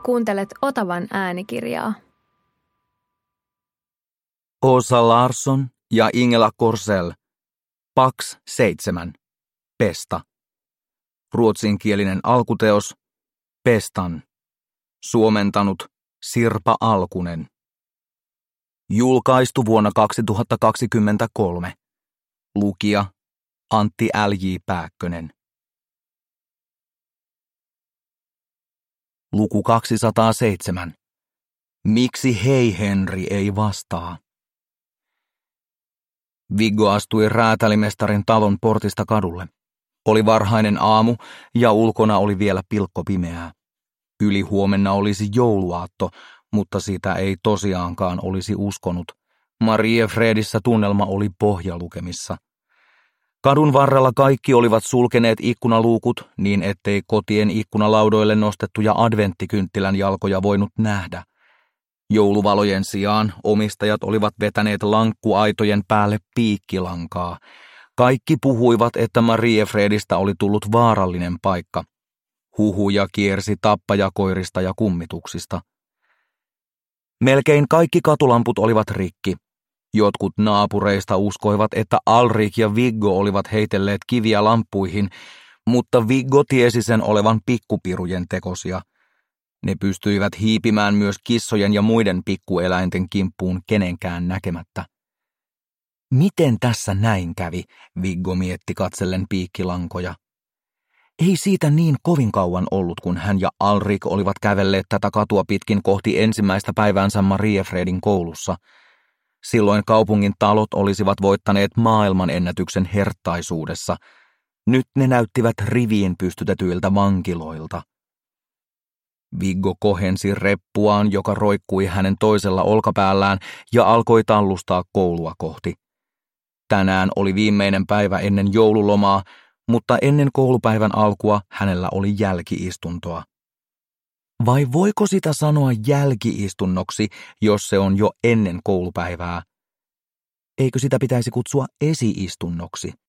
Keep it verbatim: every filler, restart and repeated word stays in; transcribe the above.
kuuntelet Otavan äänikirjaa. Åsa Larsson ja Ingela Korsell. Pax seitsemän. Pesta. Ruotsinkielinen alkuteos. Pestan. Suomentanut Sirpa Alkunen. Julkaistu vuonna kaksituhattakaksikymmentäkolme. Lukija Antti L J Pääkkönen. Luku kaksisataaseitsemän. Miksi Hei Henri ei vastaa? Viggo astui räätälimestarin talon portista kadulle. Oli varhainen aamu ja ulkona oli vielä pilkkopimeää. Ylihuomenna olisi jouluaatto, mutta sitä ei tosiaankaan olisi uskonut. Marie Fredissä tunnelma oli pohjalukemissa. Kadun varrella kaikki olivat sulkeneet ikkunaluukut niin, ettei kotien ikkunalaudoille nostettuja adventtikynttilän jalkoja voinut nähdä. Jouluvalojen sijaan omistajat olivat vetäneet lankkuaitojen päälle piikkilankaa. Kaikki puhuivat, että Marie Fredistä oli tullut vaarallinen paikka. Huhuja kiersi tappajakoirista ja kummituksista. Melkein kaikki katulamput olivat rikki. Jotkut naapureista uskoivat, että Alrik ja Viggo olivat heitelleet kiviä lamppuihin, mutta Viggo tiesi sen olevan pikkupirujen tekosia. Ne pystyivät hiipimään myös kissojen ja muiden pikkueläinten kimppuun kenenkään näkemättä. Miten tässä näin kävi, Viggo mietti katsellen piikkilankoja. Ei siitä niin kovin kauan ollut, kun hän ja Alrik olivat kävelleet tätä katua pitkin kohti ensimmäistä päiväänsä Marie Fredin koulussa. Silloin kaupungin talot olisivat voittaneet maailman ennätyksen herttaisuudessa. Nyt ne näyttivät riviin pystytetyiltä vankiloilta. Viggo kohensi reppuaan, joka roikkui hänen toisella olkapäällään, ja alkoi tallustaa koulua kohti. Tänään oli viimeinen päivä ennen joululomaa, mutta ennen koulupäivän alkua hänellä oli jälkiistuntoa. Vai voiko sitä sanoa jälkiistunnoksi, jos se on jo ennen koulupäivää? Eikö sitä pitäisi kutsua esiistunnoksi?